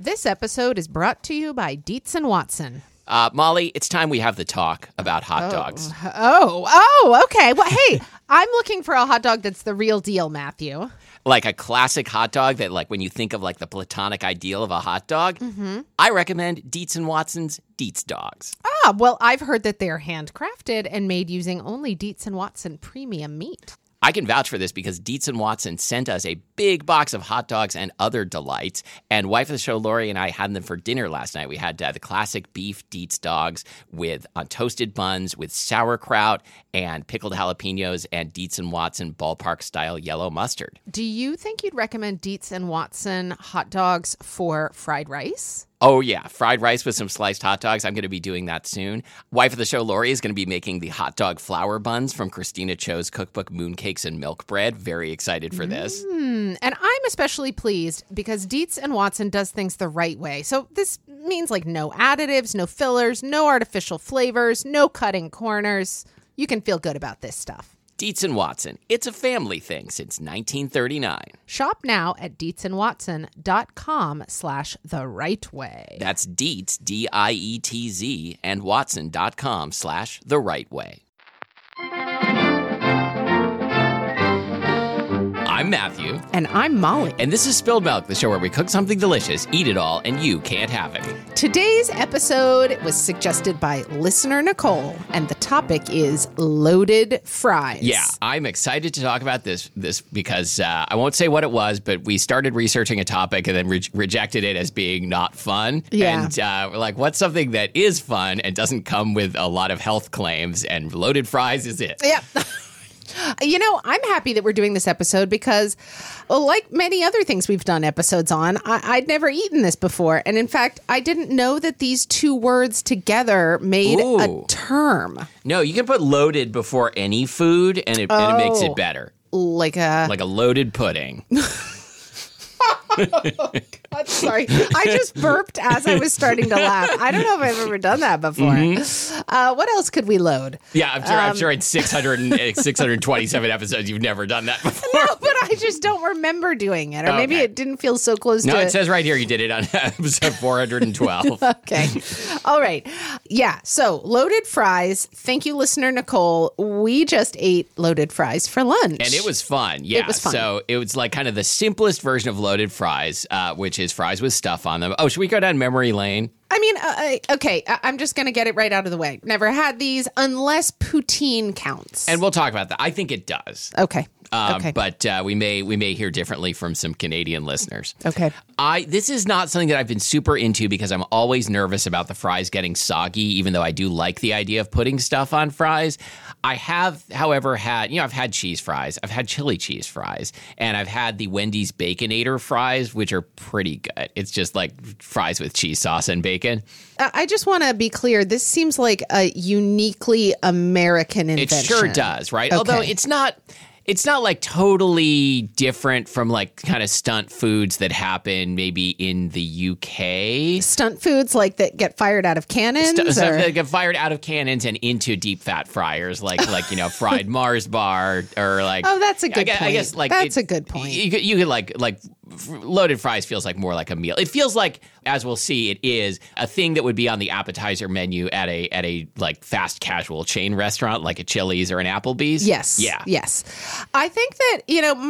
This episode is brought to you by Dietz & Watson. Molly, it's time we have the talk about hot dogs. Oh, okay. Well, hey, I'm looking for a hot dog that's the real deal, Matthew. Like a classic hot dog that, like, when you think of, like, the platonic ideal of a hot dog, I recommend Dietz & Watson's Dietz Dogs. Well, I've heard that they're handcrafted and made using only Dietz & Watson premium meat. I can vouch for this because Dietz & Watson sent us a big box of hot dogs and other delights. And wife of the show, Lori, and I had them for dinner last night. We had the classic beef Dietz dogs with toasted buns with sauerkraut and pickled jalapenos and Dietz & Watson ballpark-style yellow mustard. Do you think you'd recommend Dietz & Watson hot dogs for fried rice? Oh, yeah. Fried rice with some sliced hot dogs. I'm going to be doing that soon. Wife of the show, Lori, is going to be making the hot dog flour buns from Christina Cho's cookbook, Mooncakes and Milk Bread. Very excited for this. And I'm especially pleased because Dietz & Watson does things the right way. So this means like no additives, no fillers, no artificial flavors, no cutting corners. You can feel good about this stuff. Dietz & Watson. It's a family thing since 1939. Shop now at dietzandwatson.com/the right way. That's Dietz, D-I-E-T-Z, and Watson.com/the right way. I'm Matthew. And I'm Molly. And this is Spilled Milk, the show where we cook something delicious, eat it all, and you can't have it. Today's episode was suggested by listener Nicole, and the topic is loaded fries. Yeah, I'm excited to talk about this because I won't say what it was, but we started researching a topic and then rejected it as being not fun. Yeah. And we're like, what's something that is fun and doesn't come with a lot of health claims? And loaded fries is it. Yep. You know, I'm happy that we're doing this episode because, like many other things we've done episodes on, I'd never eaten this before. And in fact, I didn't know that these two words together made a term. No, you can put loaded before any food and it makes it better. Like a loaded pudding. God, sorry. I just burped as I was starting to laugh. I don't know if I've ever done that before. What else could we load? Yeah, I'm sure in 627 episodes you've never done that before. No, but I just don't remember doing it. Or maybe it didn't feel so close to it. No, it says right here you did it on episode 412. Okay. All right. Yeah, so loaded fries. Thank you, listener Nicole. We just ate loaded fries for lunch. And it was fun. Yeah, it was fun. So it was like kind of the simplest version of loaded fries, which is fries with stuff on them. Oh, should we go down memory lane? I mean, okay, I'm just going to get it right out of the way. Never had these unless poutine counts. And we'll talk about that. I think it does. Okay. But we may hear differently from some Canadian listeners. Okay. This is not something that I've been super into because I'm always nervous about the fries getting soggy, even though I do like the idea of putting stuff on fries. I have, however, I've had cheese fries. I've had chili cheese fries. And I've had the Wendy's Baconator fries, which are pretty good. It's just like fries with cheese sauce and bacon. I just want to be clear. This seems like a uniquely American invention. It sure does, right? Okay. Although it's not like totally different from like kind of stunt foods that happen maybe in the UK. Stunt foods like that get fired out of cannons? Stuff that get fired out of cannons and into deep fat fryers like fried Mars bar or like. Oh, that's a good point. I guess like that's a good point. You could like loaded fries feels like more like a meal. It feels like, as we'll see, it is a thing that would be on the appetizer menu at a like fast casual chain restaurant like a Chili's or an Applebee's. Yes. Yeah. Yes. I think that,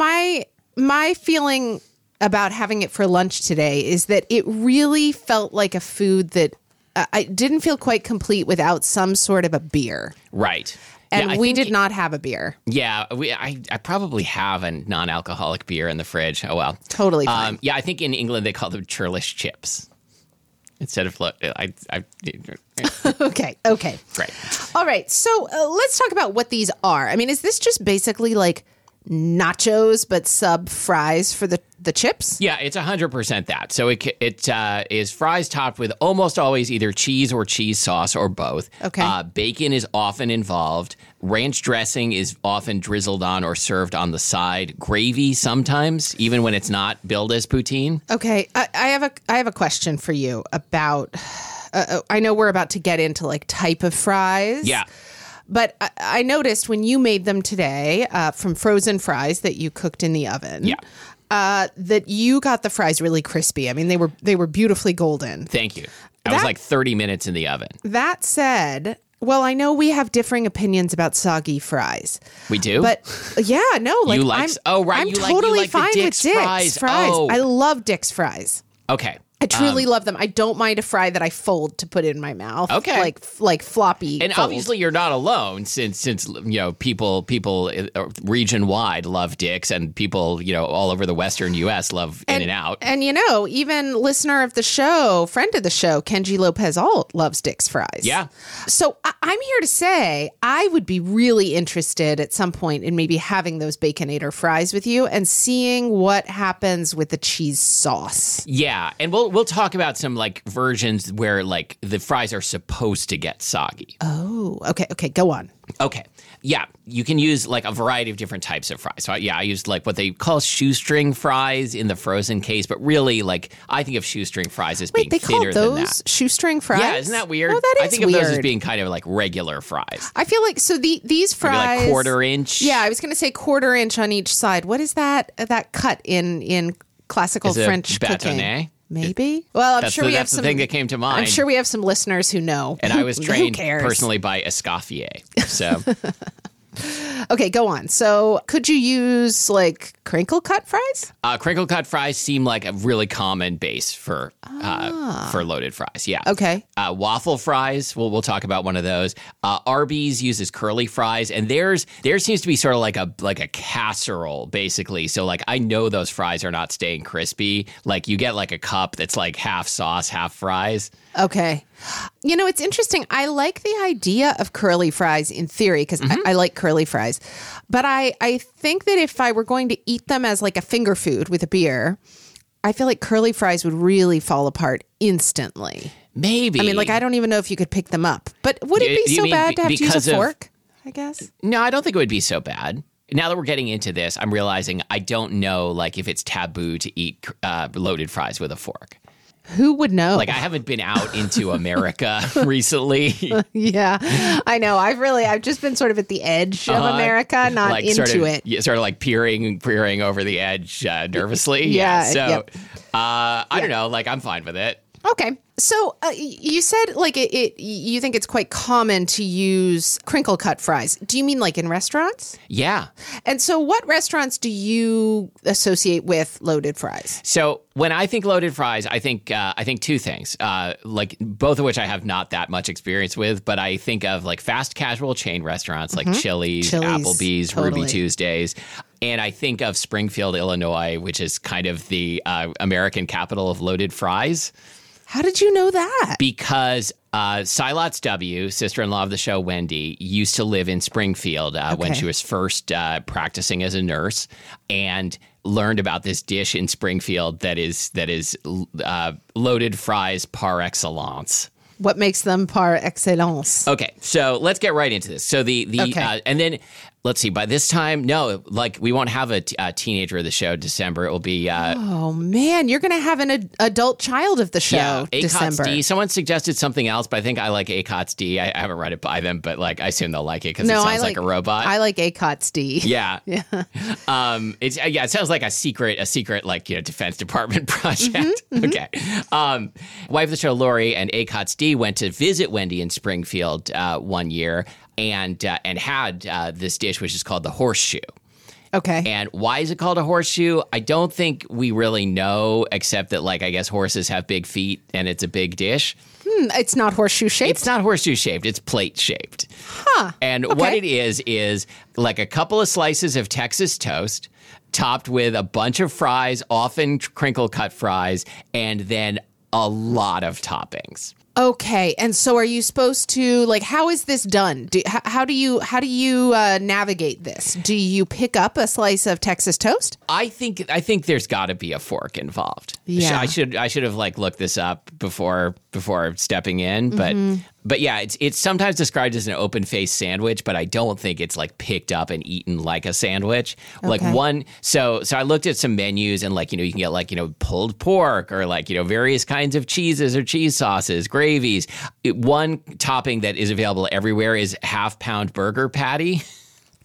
my feeling about having it for lunch today is that it really felt like a food that I didn't feel quite complete without some sort of a beer. Right. And we did not have a beer. Yeah, I probably have a non-alcoholic beer in the fridge. Oh, well. Totally fine. Yeah, I think in England they call them churlish chips instead of Okay. Great. All right. So let's talk about what these are. I mean, is this just basically like nachos but sub fries for the chips? Yeah, it's 100% that. So it is fries topped with almost always either cheese or cheese sauce or both. Okay. Bacon is often involved. Ranch dressing is often drizzled on or served on the side. Gravy sometimes, even when it's not billed as poutine. Okay. I have a question for you about. I know we're about to get into like type of fries. Yeah. But I noticed when you made them today from frozen fries that you cooked in the oven. Yeah. that you got the fries really crispy. I mean, they were beautifully golden. Thank you. I was like 30 minutes in the oven. That said, well, I know we have differing opinions about soggy fries. We do? But yeah, no, like you like, I'm you totally like fine the Dick's with Dick's fries. Oh. I love Dick's fries. Okay. I truly love them. I don't mind a fry that I fold to put in my mouth. Okay. Like floppy. And fold. obviously you're not alone since people region wide love Dick's, and people, all over the Western US love In-N-Out. And even listener of the show, friend of the show, Kenji Lopez Alt loves Dick's fries. Yeah. So I'm here to say I would be really interested at some point in maybe having those Baconator fries with you and seeing what happens with the cheese sauce. Yeah, and we'll talk about some like versions where like the fries are supposed to get soggy. Oh, okay, go on. Okay. Yeah, you can use like a variety of different types of fries. So I used like what they call shoestring fries in the frozen case, but really like I think of shoestring fries as being thinner than that. Shoestring fries? Yeah, isn't that weird? Oh, that is I think weird. of those as being kind of like regular fries. I feel like these fries maybe like quarter inch. Yeah, I was going to say quarter inch on each side. What is that cut in classical French cooking? Bâtonnet? Maybe. Well, I'm sure we have that's the thing that came to mind. I'm sure we have some listeners who know. And I was trained Who cares? personally by Escoffier. So Okay, go on. So could you use like crinkle cut fries? Crinkle cut fries seem like a really common base for loaded fries. Yeah. Okay. Waffle fries. We'll talk about one of those. Arby's uses curly fries, and theirs seems to be sort of like a casserole basically. So like I know those fries are not staying crispy. Like you get like a cup that's like half sauce, half fries. Okay. It's interesting. I like the idea of curly fries in theory because I like curly fries. But I think that if I were going to eat them as like a finger food with a beer, I feel like curly fries would really fall apart instantly. Maybe. I mean, like I don't even know if you could pick them up. But would it be so bad to have to use a fork, I guess? No, I don't think it would be so bad. Now that we're getting into this, I'm realizing I don't know like if it's taboo to eat loaded fries with a fork. Who would know? Like I haven't been out into America recently. Yeah, I know. I've just been sort of at the edge of America, not like into it. Sort of like peering over the edge nervously. Yeah. So Yep. I don't know. Like I'm fine with it. Okay. So you said like you think it's quite common to use crinkle cut fries. Do you mean like in restaurants? Yeah. And so what restaurants do you associate with loaded fries? So when I think loaded fries, I think two things, like both of which I have not that much experience with, but I think of like fast casual chain restaurants like Chili's, Applebee's, totally. Ruby Tuesdays. And I think of Springfield, Illinois, which is kind of the American capital of loaded fries. How did you know that? Because Silots W., sister-in-law of the show Wendy, used to live in Springfield when she was first practicing as a nurse, and learned about this dish in Springfield that is loaded fries par excellence. What makes them par excellence? Okay, so let's get right into this. So and then let's see. By this time, no, like we won't have a teenager of the show. December, it will be. Oh man, you're going to have an adult child of the show. Yeah, December. ACOTS D. Someone suggested something else, but I think I like ACOTS D. I haven't run it by them, but like I assume they'll like it because it sounds like a robot. I like ACOTS D. Yeah, yeah. It sounds like a secret like Defense Department project. Okay. Wife of the show Lori and ACOTS D went to visit Wendy in Springfield one year and had this dish which is called the horseshoe. Okay. And why is it called a horseshoe? I don't think we really know, except that like I guess horses have big feet and it's a big dish. It's not horseshoe shaped? It's not horseshoe shaped. It's plate shaped. Huh. And what it is like a couple of slices of Texas toast topped with a bunch of fries, often crinkle cut fries, and then a lot of toppings. Okay, and so are you supposed to like? How is this done? How do you navigate this? Do you pick up a slice of Texas toast? I think there's got to be a fork involved. Yeah, I should have like looked this up before stepping in, but yeah, it's sometimes described as an open faced sandwich, but I don't think it's like picked up and eaten like a sandwich. Like so I looked at some menus and like you can get like pulled pork or like various kinds of cheeses or cheese sauces, gravies. One topping that is available everywhere is half-pound burger patty.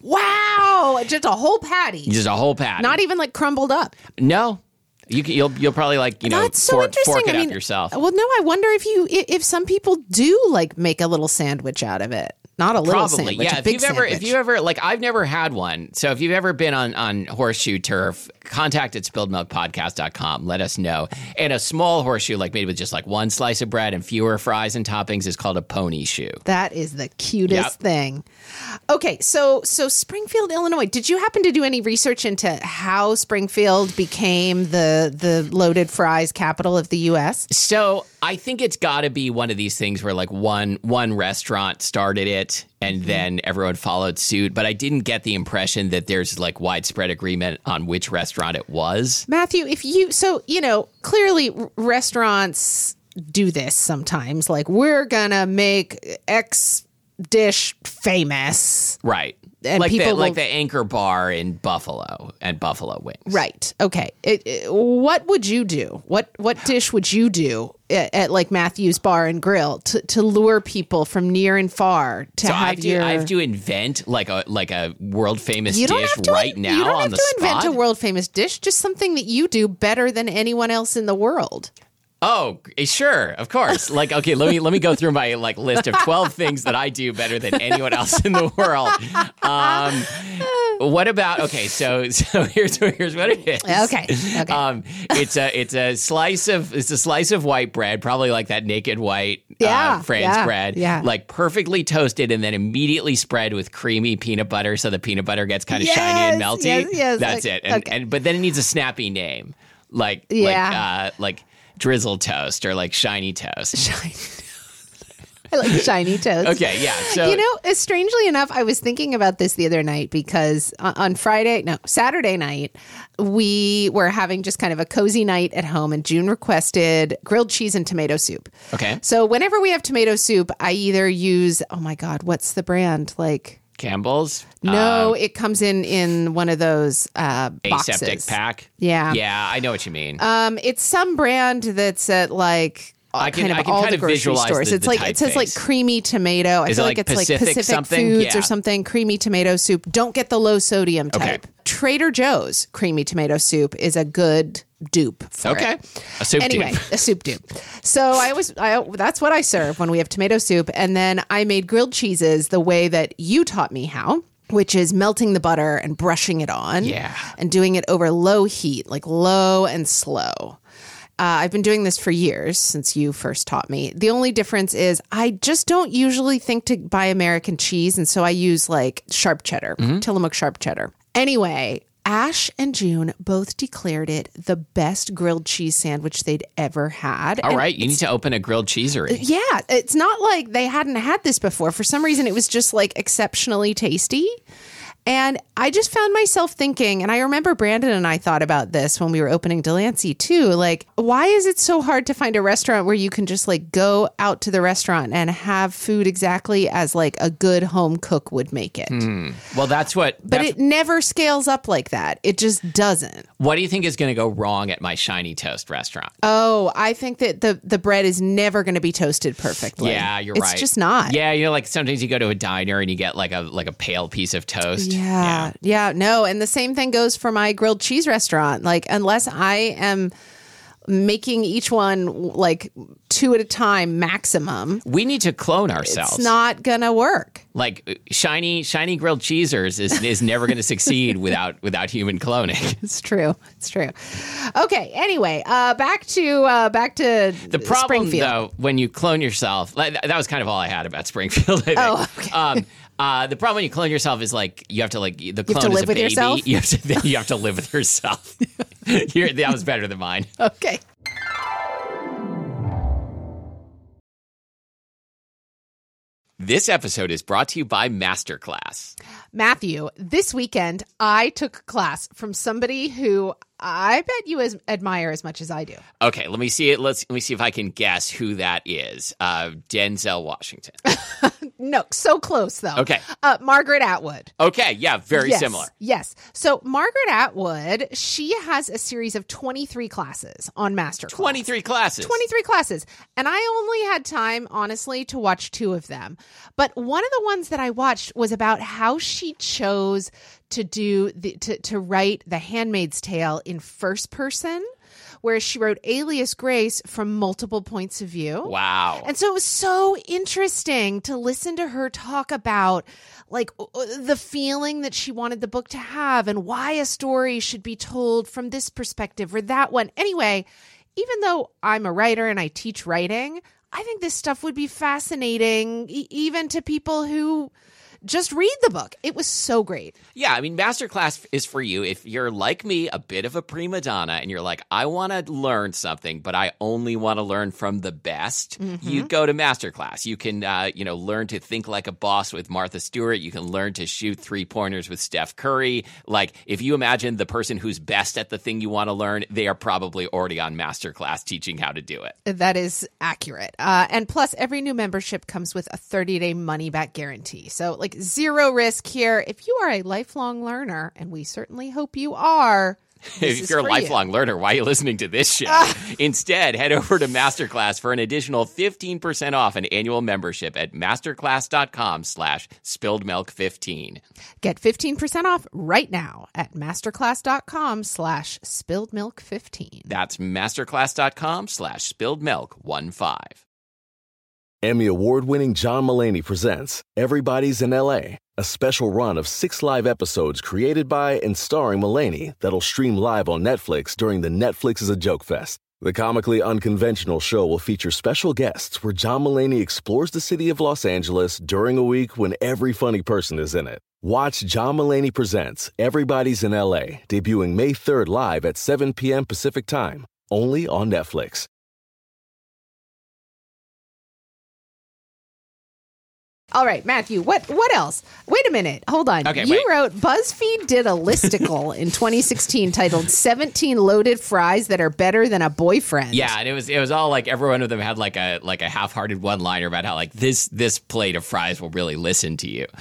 Wow, just a whole patty. Just a whole patty. Not even like crumbled up. No. You'll probably like, That's so interesting. fork it up yourself. Well, no, I wonder if some people do like make a little sandwich out of it. Not a little Probably, sandwich, yeah. a big sandwich. If you ever, like, I've never had one. So if you've ever been on horseshoe turf, contact at spilledmilkpodcast.com. Let us know. And a small horseshoe, like made with just like one slice of bread and fewer fries and toppings, is called a pony shoe. That is the cutest thing. Okay, so Springfield, Illinois. Did you happen to do any research into how Springfield became the loaded fries capital of the U.S.? So I think it's got to be one of these things where like one restaurant started it and then everyone followed suit. But I didn't get the impression that there's like widespread agreement on which restaurant it was. Matthew, clearly restaurants do this sometimes. Like, we're going to make X dish famous. Right. And like people like the Anchor Bar in Buffalo and Buffalo Wings. Right. Okay. What would you do? What dish would you do at like Matthew's Bar and Grill to lure people from near and far to I have to invent like a world famous dish right now on the spot. You don't have to invent a world famous dish. Just something that you do better than anyone else in the world. Oh, sure, of course. Like, okay, let me go through my like list of 12 things that I do better than anyone else in the world. What about? Okay, so here's what it is. Okay. It's a slice of white bread, probably like that Naked White Franz bread, like perfectly toasted and then immediately spread with creamy peanut butter, so the peanut butter gets kind of shiny and melty. Yes, that's it. But then it needs a snappy name, like Drizzle Toast or like Shiny Toast. I like Shiny Toast. Okay, yeah. So strangely enough, I was thinking about this the other night because on Saturday night, we were having just kind of a cozy night at home, and June requested grilled cheese and tomato soup. Okay. So whenever we have tomato soup, I either use, oh my God, what's the brand? Like Campbell's? No, it comes in one of those boxes. Aseptic pack? Yeah. Yeah, I know what you mean. It's some brand that's at like all the grocery stores. It's like it says like creamy tomato. I feel like it's Pacific like Pacific something? Foods or something. Creamy tomato soup. Don't get the low sodium type. Okay. Trader Joe's creamy tomato soup is a good dupe for it. A soup dupe. A soup dupe. So that's what I serve when we have tomato soup. And then I made grilled cheeses the way that you taught me how, which is melting the butter and brushing it on. Yeah. And doing it over low heat, like low and slow. I've been doing this for years since you first taught me. The only difference is I just don't usually think to buy American cheese. And so I use like sharp cheddar, Tillamook sharp cheddar. Anyway, Ash and June both declared it the best grilled cheese sandwich they'd ever had. All right, you need to open a grilled cheesery. Yeah, it's not like they hadn't had this before. For some reason, it was just like exceptionally tasty. And I just found myself thinking, and I remember Brandon and I thought about this when we were opening Delancey too, like, why is it so hard to find a restaurant where you can just like go out to the restaurant and have food exactly as like a good home cook would make it? Well, but it never scales up like that. It just doesn't. What do you think is going to go wrong at my Shiny Toast restaurant? Oh, I think that the bread is never going to be toasted perfectly. Yeah, you're right. It's just not. Yeah, like sometimes you go to a diner and you get like a pale piece of toast. Yeah, no. And the same thing goes for my grilled cheese restaurant. Like, unless I am making each one like 2 at a time maximum, we need to clone ourselves. It's not gonna work. Like shiny grilled cheesers is never going to succeed without human cloning. It's true. Okay. Anyway, back to the problem Springfield. though, when you clone yourself. That was kind of all I had about Springfield. I think. Oh, okay. The problem when you clone yourself is like you have to like the clone you have to is live a with baby. yourself? You have to live with yourself. That was better than mine. Okay. This episode is brought to you by Masterclass. Matthew, this weekend I took a class from somebody who I bet you admire as much as I do. Okay, let me see it. Let me see if I can guess who that is. Denzel Washington. No, so close though. Okay. Margaret Atwood. Okay, yeah, very similar. Yes. So Margaret Atwood, she has a series of 23 classes on Masterclass. 23 classes. 23 classes. And I only had time, honestly, to watch 2 of them. But one of the ones that I watched was about how she chose to do to write The Handmaid's Tale in first person, where she wrote Alias Grace from multiple points of view. Wow. And so it was so interesting to listen to her talk about like the feeling that she wanted the book to have and why a story should be told from this perspective or that one. Anyway, even though I'm a writer and I teach writing, I think this stuff would be fascinating even to people who just read the book. It was so great. Yeah, I mean, Masterclass is for you if you're like me, a bit of a prima donna, and you're like, I want to learn something, but I only want to learn from the best. Mm-hmm. You go to Masterclass. You can, learn to think like a boss with Martha Stewart. You can learn to shoot 3-pointers with Steph Curry. Like, if you imagine the person who's best at the thing you want to learn, they are probably already on Masterclass teaching how to do it. That is accurate. And plus, every new membership comes with a 30-day money-back guarantee. So, like, zero risk here. If you are a lifelong learner, and we certainly hope you are, if you're a lifelong learner, why are you listening to this show? Instead, head over to Masterclass for an additional 15% off an annual membership at masterclass.com/spilledmilk15. Get 15% off right now at masterclass.com/spilledmilk15. That's masterclass.com/spilledmilk15. Emmy award-winning John Mulaney presents Everybody's in L.A., a special run of 6 live episodes created by and starring Mulaney that'll stream live on Netflix during the Netflix is a Joke Fest. The comically unconventional show will feature special guests where John Mulaney explores the city of Los Angeles during a week when every funny person is in it. Watch John Mulaney Presents Everybody's in L.A., debuting May 3rd live at 7 p.m. Pacific Time, only on Netflix. All right, Matthew, what else? Wait a minute. Hold on. Okay, you wait. wrote BuzzFeed did a listicle in 2016 titled 17 loaded fries that are better than a boyfriend. Yeah, and it was all like every one of them had like a half-hearted one-liner about how like this plate of fries will really listen to you.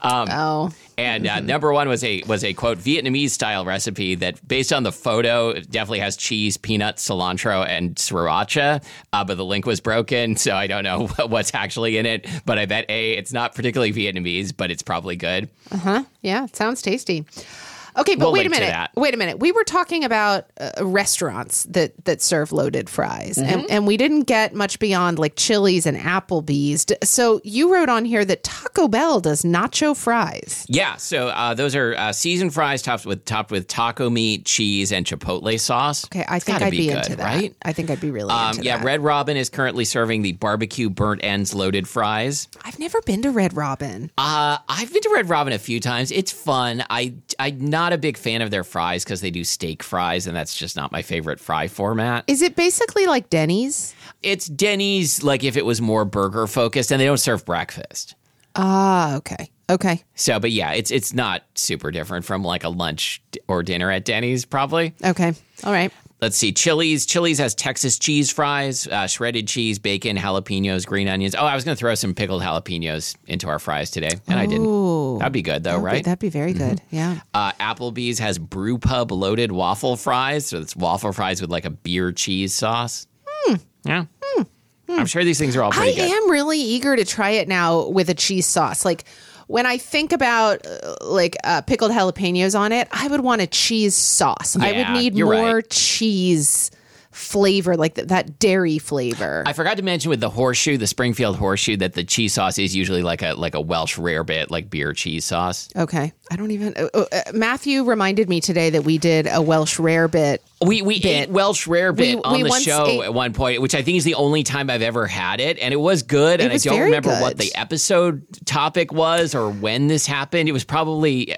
And number one was a quote Vietnamese style recipe that, based on the photo, it definitely has cheese, peanuts, cilantro, and sriracha. But the link was broken, so I don't know what's actually in it. But I bet it's not particularly Vietnamese, but it's probably good. Yeah, it sounds tasty. Okay, but We'll wait a link to minute. that. Wait a minute. We were talking about restaurants that serve loaded fries, Mm-hmm. and we didn't get much beyond like Chili's and Applebee's. So you wrote on here that Taco Bell does nacho fries. Yeah, so those are seasoned fries topped with taco meat, cheese, and chipotle sauce. Okay, I think Gotta I'd be good, into that. right? I think I'd be really into Yeah, that. Red Robin is currently serving the barbecue burnt ends loaded fries. I've never been to Red Robin. I've been to Red Robin a few times. It's fun. I'm not a big fan of their fries because they do steak fries, and that's just not my favorite fry format. Is it basically like Denny's? It's Denny's, like if it was more burger focused, and they don't serve breakfast. Ah, okay. Okay. So, but yeah, it's not super different from like a lunch or dinner at Denny's, probably. Okay. All right. Let's see. Chili's. Chili's has Texas cheese fries, shredded cheese, bacon, jalapenos, green onions. Oh, I was going to throw some pickled jalapenos into our fries today, and I didn't. That'd be good, though, right? That'd be very good. Yeah. Applebee's has Brew Pub loaded waffle fries. So it's waffle fries with like a beer cheese sauce. Yeah. I'm sure these things are all pretty good. I am really eager to try it now with a cheese sauce. Like when I think about pickled jalapenos on it, I would want a cheese sauce. I would Yeah, need you're more right. cheese flavor, like that dairy flavor. I forgot to mention with the horseshoe, the Springfield horseshoe, that the cheese sauce is usually like a Welsh rarebit, like beer cheese sauce. Okay. I don't even. Matthew reminded me today that we did a Welsh rarebit. We ate Welsh rarebit on the once show ate- at one point, which I think is the only time I've ever had it, and it was good. And was I don't very remember good. what the episode topic was or when this happened. It was probably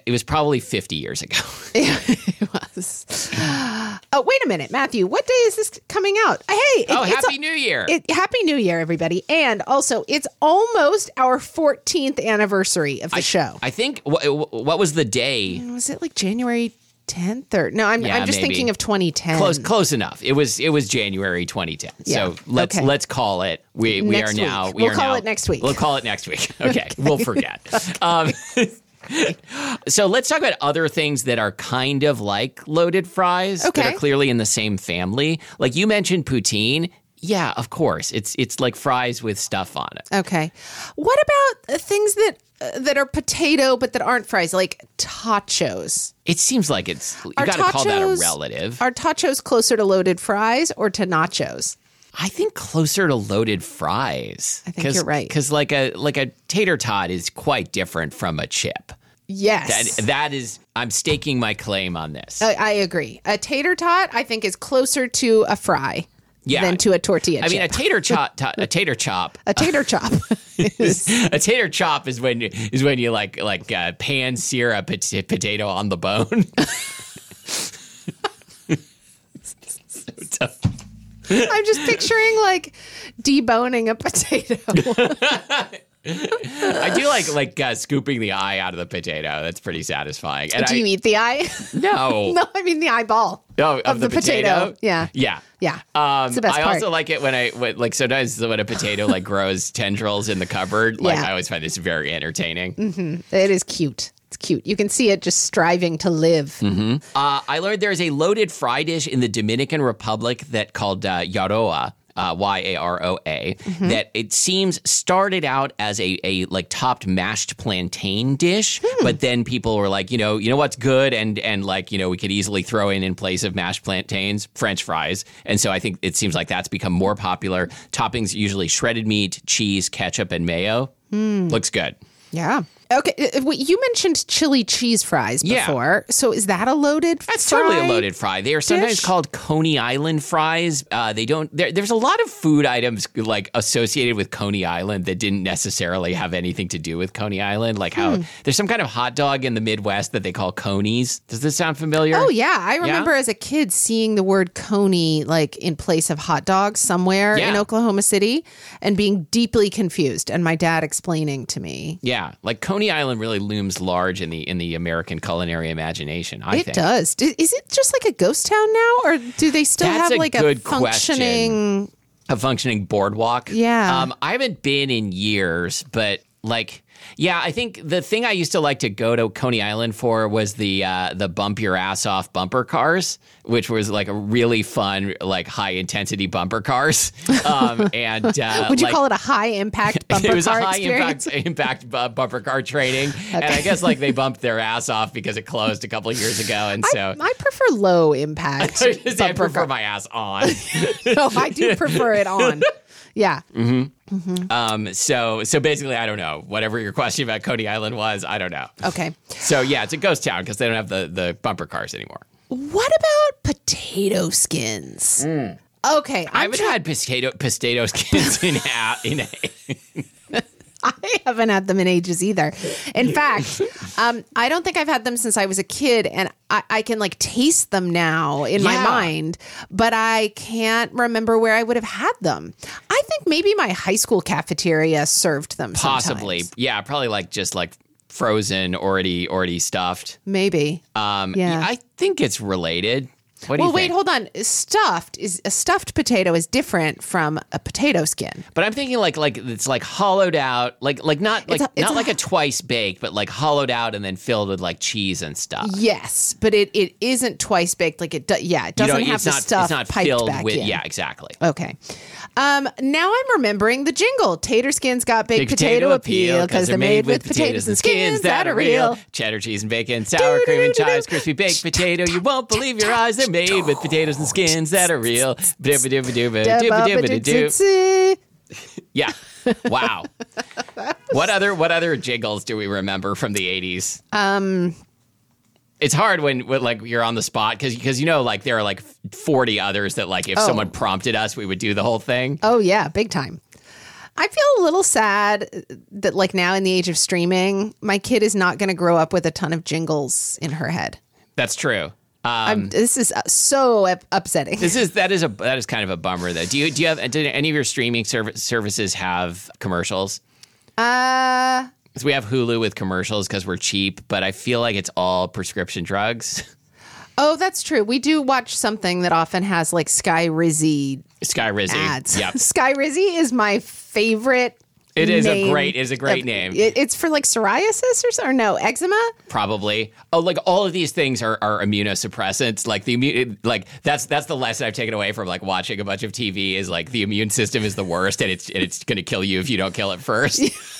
50 years ago. It was. Oh, wait a minute, Matthew. What day is this coming out? Hey, Happy New Year! Happy New Year, everybody. And also, it's almost our 14th anniversary of the show. I think what was the day? Was it like January 10th or no? I'm just maybe. thinking of 2010. Close enough. It was January 2010. Yeah. So let's call it. We Next are now. week. We We'll are call now, it next week. We'll call it next week. Okay. We'll forget. So let's talk about other things that are kind of like loaded fries that Okay. are clearly in the same family. Like you mentioned poutine. Yeah, of course. It's like fries with stuff on it. Okay. What about things that are potato but that aren't fries, like tachos? It seems like you Are got to call that a tachos- relative. Are tachos closer to loaded fries or to nachos? I think closer to loaded fries. I think you're right. Because like a tater tot is quite different from a chip. Yes. That is, I'm staking my claim on this. I agree. A tater tot, I think, is closer to a fry than to a tortilla chip. I mean, a tater chop. A tater chop. A tater chop is when you like pan sear a potato on the bone. So tough. I'm just picturing like deboning a potato. I do like scooping the eye out of the potato. That's pretty satisfying. And Do you eat the eye? No. No, I mean the eyeball. Oh, of the potato. Yeah. Yeah. Yeah. It's the best I part. also like it when sometimes when a potato like grows tendrils in the cupboard. Like Yeah. I always find this very entertaining. It is cute. It's cute. You can see it just striving to live. I learned there is a loaded fry dish in the Dominican Republic that called Yaroa. Yaroa, that it seems started out as a like topped mashed plantain dish, but then people were like, you know what's good and like, we could easily throw in place of mashed plantains, French fries. And so I think it seems like that's become more popular. Toppings usually shredded meat, cheese, ketchup, and mayo. Looks good. Yeah. Okay. You mentioned chili cheese fries Yeah. before. So is that a loaded That's fry? totally a loaded fry. They are sometimes dish? called Coney Island fries. There's a lot of food items like associated with Coney Island that didn't necessarily have anything to do with Coney Island. Like how there's some kind of hot dog in the Midwest that they call conies. Does this sound familiar? Oh, yeah. I remember as a kid seeing the word coney like in place of hot dogs somewhere in Oklahoma City and being deeply confused. And my dad explaining to me. Yeah, like Coney Island really looms large in the American culinary imagination, I think. It does. Is it just like a ghost town now? Or do they still That's have a like a good functioning... A functioning boardwalk. Yeah. I haven't been in years, but like, yeah, I think the thing I used to like to go to Coney Island for was the bump your ass off bumper cars, which was like a really fun, like high intensity bumper cars. And Would you call it a high impact bumper it was car a high experience? impact bumper car training, and I guess like they bumped their ass off because it closed a couple of years ago, and so I prefer low impact I bumper prefer car. my ass on. No, I do prefer it on. Yeah. So basically, I don't know. Whatever your question about Coney Island was, I don't know. Okay. So yeah, it's a ghost town because they don't have the bumper cars anymore. What about potato skins? Okay. I haven't had potato skins in I haven't had them in ages either. In fact, I don't think I've had them since I was a kid, and I can like taste them now in my Yeah. mind, but I can't remember where I would have had them. I think maybe my high school cafeteria served them possibly. sometimes. Yeah, probably like just like frozen, already stuffed. Maybe. Yeah. I think it's related. What do Well, you wait, think? hold on. A stuffed potato is different from a potato skin. But I'm thinking like it's like hollowed out, like not like It's not a- like a twice baked, but like hollowed out and then filled with like cheese and stuff. Yes, but it isn't twice baked. Like it, it doesn't have the stuff It's not piped filled back with. in. Yeah, exactly. Okay. Now I'm remembering the jingle. Tater skins got baked potato appeal because they're made with potatoes and skins that are real. Cheddar cheese and bacon, sour cream and chives, crispy baked potato. You won't believe your eyes. They're made with potatoes and skins that are real. Dibba-dibba-dibba-dibba-dibba-doo. Yeah. Wow. What other jingles do we remember from the 80s? It's hard when like you're on the spot because like there are like 40 others that like if someone prompted us, we would do the whole thing. Oh yeah, big time. I feel a little sad that like now in the age of streaming, my kid is not going to grow up with a ton of jingles in her head. That's true. This is so upsetting. That is kind of a bummer though. Do any of your streaming services have commercials? Because we have Hulu with commercials because we're cheap, but I feel like it's all prescription drugs. Oh, that's true. We do watch something that often has like Sky Rizzy ads. Yep. Sky Rizzy is my favorite. It is name a great name. It's for like psoriasis or no, eczema? Probably. Oh, like all of these things are immunosuppressants. Like that's the lesson I've taken away from like watching a bunch of TV is like the immune system is the worst and it's going to kill you if you don't kill it first.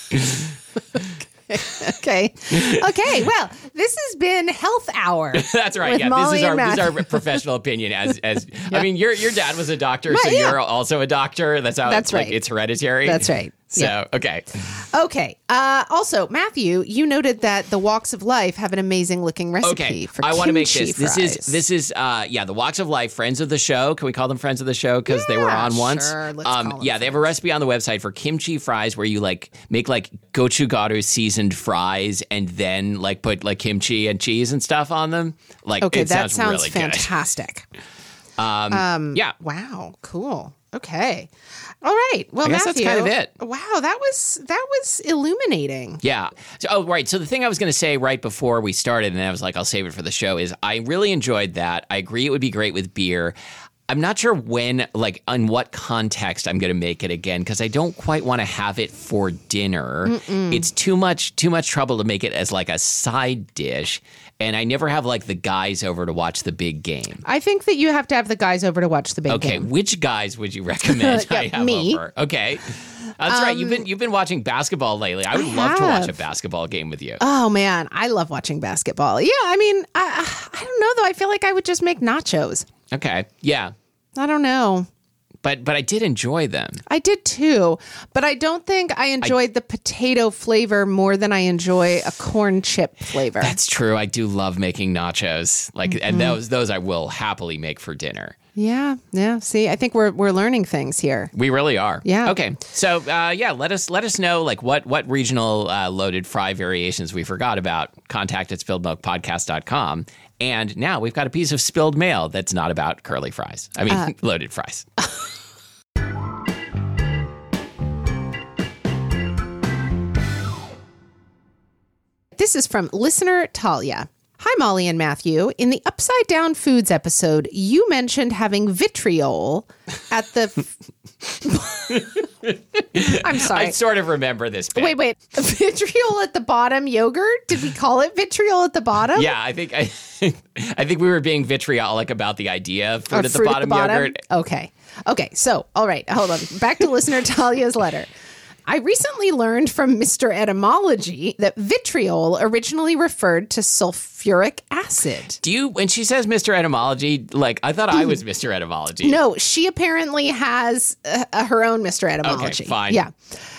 Okay. Well, this has been Health Hour. That's right. Yeah, this is our professional opinion. As I mean, your dad was a doctor, so you're also a doctor. That's how. That's right. It's hereditary. That's right. So okay. Also, Matthew, you noted that the Walks of Life have an amazing looking recipe for kimchi I want to make this. fries. This is the Walks of Life, friends of the show. Can we call them friends of the show because they were on once? Sure. Let's call them they have a recipe on the website for kimchi fries where you like make like gochugaru seasoned fries and then like put like kimchi and cheese and stuff on them. Like that sounds really fantastic. Yeah. Wow. Cool. Okay. All right. Well, I guess Matthew, that's kind of it. Wow, that was illuminating. Yeah. So the thing I was going to say right before we started, and I was like, I'll save it for the show, is I really enjoyed that. I agree it would be great with beer. I'm not sure when, like, on what context I'm going to make it again because I don't quite want to have it for dinner. It's too much trouble to make it as like a side dish. And I never have like the guys over to watch the big game. I think that you have to have the guys over to watch the big game. Okay, which guys would you recommend I have me. over? Okay. That's right. You've been watching basketball lately. I would love to watch a basketball game with you. Oh man, I love watching basketball. Yeah, I mean, I don't know though. I feel like I would just make nachos. Okay. Yeah. I don't know. But I did enjoy them. I did too, but I don't think I enjoyed the potato flavor more than I enjoy a corn chip flavor. That's true. I do love making nachos. And those I will happily make for dinner. Yeah. See, I think we're learning things here. We really are. Yeah. Okay. So let us know like what regional loaded fry variations we forgot about. contact@spilledmilkpodcast.com. And now we've got a piece of spilled mail that's not about curly fries. I mean, loaded fries. This is from listener Talia. Hi, Molly and Matthew. In the Upside Down Foods episode, you mentioned having vitriol at the... I'm sorry. I sort of remember this bit. Wait. Vitriol at the bottom yogurt? Did we call it vitriol at the bottom? Yeah, I think we were being vitriolic about the idea of fruit at the bottom yogurt. Okay. So, all right, hold on. Back to listener Talia's letter. I recently learned from Mr. Etymology that vitriol originally referred to sulfuric acid. When she says Mr. Etymology, like, I thought I was Mr. Etymology. No, she apparently has her own Mr. Etymology. Okay, fine. Yeah.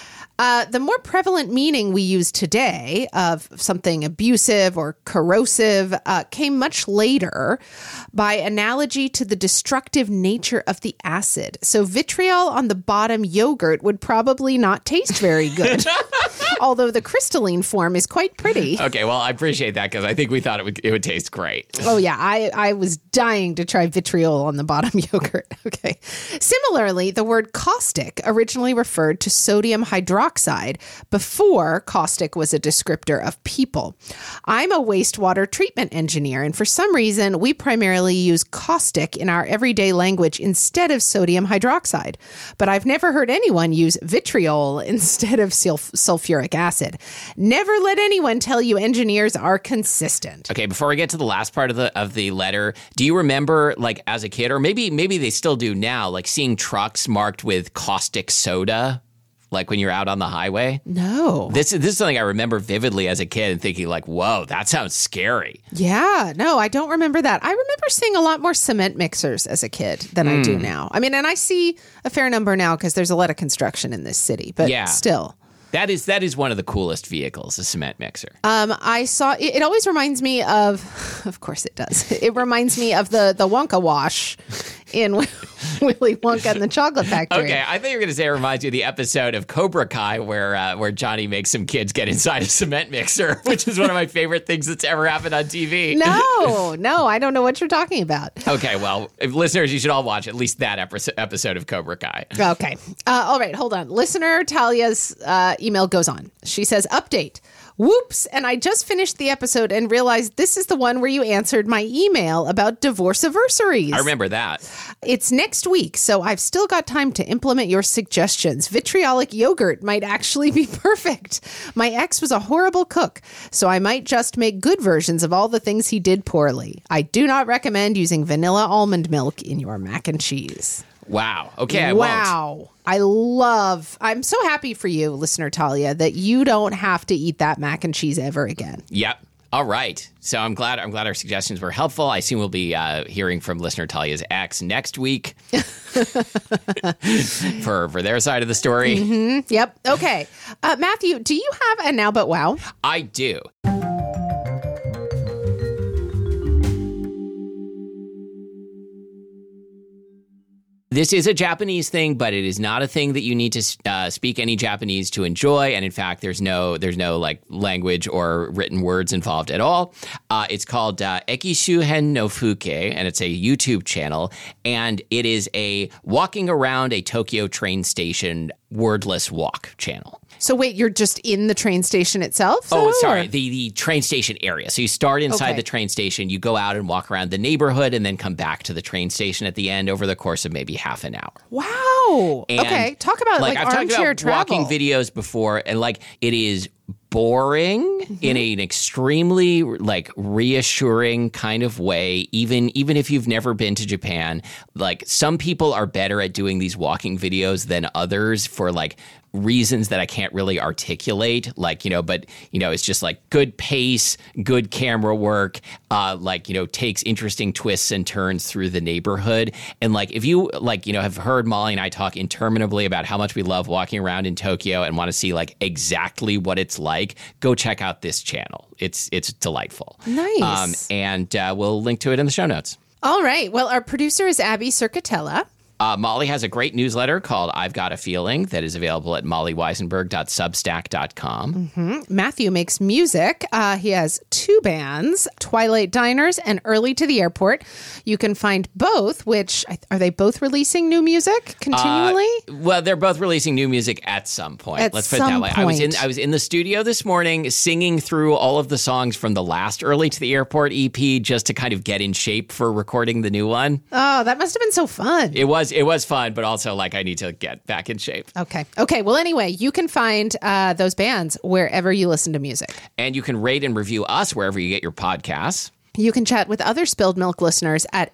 The more prevalent meaning we use today of something abusive or corrosive came much later by analogy to the destructive nature of the acid. So vitriol on the bottom yogurt would probably not taste very good, although the crystalline form is quite pretty. Okay, well, I appreciate that because I think we thought it would taste great. Oh, yeah. I was dying to try vitriol on the bottom yogurt. Okay. Similarly, the word caustic originally referred to sodium hydroxide before caustic was a descriptor of people. I'm a wastewater treatment engineer, and for some reason, we primarily use caustic in our everyday language instead of sodium hydroxide. But I've never heard anyone use vitriol instead of sulfuric acid. Never let anyone tell you engineers are consistent. Okay, before we get to the last part of the letter, do you remember, like, as a kid, or maybe they still do now, like seeing trucks marked with caustic soda? Like when you're out on the highway? No. This is something I remember vividly as a kid and thinking like, whoa, that sounds scary. Yeah, no, I don't remember that. I remember seeing a lot more cement mixers as a kid than I do now. I mean, and I see a fair number now because there's a lot of construction in this city, but still. That is one of the coolest vehicles, a cement mixer. I saw, it always reminds me of course it does. It reminds me of the Wonka wash in Willy Wonka and the Chocolate Factory. Okay, I thought you were going to say it reminds you of the episode of Cobra Kai where Johnny makes some kids get inside a cement mixer, which is one of my favorite things that's ever happened on TV. No, I don't know what you're talking about. Okay, well, listeners, you should all watch at least that episode of Cobra Kai. Okay. All right, hold on. Listener Talia's email goes on. She says, update. Whoops. And I just finished the episode and realized this is the one where you answered my email about divorce anniversaries. I remember that. It's next week, so I've still got time to implement your suggestions. Vitriolic yogurt might actually be perfect. My ex was a horrible cook, so I might just make good versions of all the things he did poorly. I do not recommend using vanilla almond milk in your mac and cheese. Wow. Okay, I won't. I'm so happy for you, listener Talia, that you don't have to eat that mac and cheese ever again. Yep. All right. So I'm glad our suggestions were helpful. I assume we'll be hearing from listener Talia's ex next week for their side of the story. Mm-hmm. Yep. Okay. Matthew, do you have a Now But Wow? I do. This is a Japanese thing, but it is not a thing that you need to speak any Japanese to enjoy. And in fact, there's no like language or written words involved at all. It's called Ekishuhen no Fuke, and it's a YouTube channel. And it is a walking around a Tokyo train station wordless walk channel. So wait, you're just in the train station itself? Oh, sorry, the train station area. So you start inside Okay. the train station, you go out and walk around the neighborhood, and then come back to the train station at the end over the course of maybe half an hour. Wow. And, okay, talk about like I've talked armchair about travel. walking videos before, and like it is boring in an extremely like reassuring kind of way. Even if you've never been to Japan, like some people are better at doing these walking videos than others for like reasons that I can't really articulate, like, but it's just like good pace, good camera work, takes interesting twists and turns through the neighborhood. And like, if you have heard Molly and I talk interminably about how much we love walking around in Tokyo and want to see like exactly what it's like, go check out this channel. It's delightful. Nice. And we'll link to it in the show notes. All right. Well, our producer is Abby Circatella. Molly has a great newsletter called I've Got a Feeling that is available at mollyweisenberg.substack.com. Mm-hmm. Matthew makes music. He has 2 bands, Twilight Diners and Early to the Airport. You can find both, which are they both releasing new music continually? Well, they're both releasing new music at some point. At Let's put it that some way. point. I was in the studio this morning singing through all of the songs from the last Early to the Airport EP just to kind of get in shape for recording the new one. Oh, that must have been so fun. It was fun, but also like I need to get back in shape. Okay. Well, anyway, you can find those bands wherever you listen to music. And you can rate and review us wherever you get your podcasts. You can chat with other Spilled Milk listeners at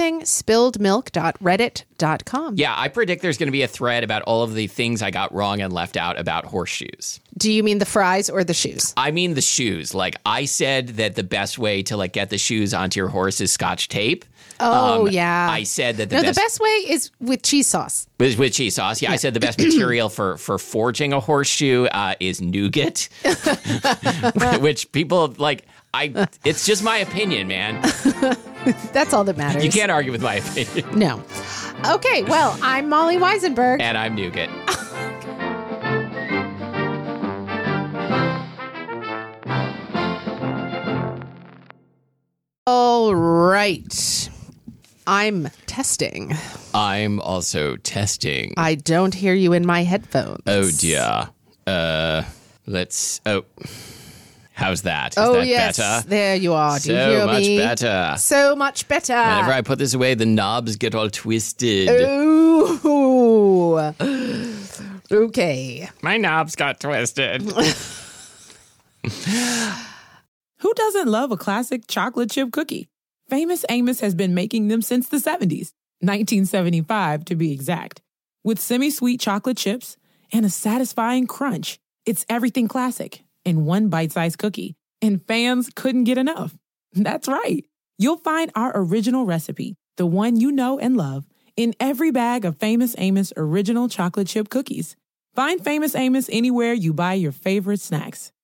everythingspilledmilk.reddit.com. Yeah, I predict there's going to be a thread about all of the things I got wrong and left out about horseshoes. Do you mean the fries or the shoes? I mean the shoes. Like I said that the best way to like get the shoes onto your horse is Scotch tape. Oh, yeah. I said that the best way is with cheese sauce. With cheese sauce. Yeah, I said the best material for forging a horseshoe is nougat, which people like. It's just my opinion, man. That's all that matters. You can't argue with my opinion. No. Okay, well, I'm Molly Weisenberg. And I'm Nougat. All right. I'm testing. I'm also testing. I don't hear you in my headphones. Oh, dear. How's that? Is oh, that yes. better? There you are. Do you So hear much me? better. So much better. Whenever I put this away, the knobs get all twisted. Ooh. Okay. My knobs got twisted. Who doesn't love a classic chocolate chip cookie? Famous Amos has been making them since the 70s, 1975 to be exact. With semi-sweet chocolate chips and a satisfying crunch, it's everything classic in one bite-sized cookie, and fans couldn't get enough. That's right. You'll find our original recipe, the one you know and love, in every bag of Famous Amos original chocolate chip cookies. Find Famous Amos anywhere you buy your favorite snacks.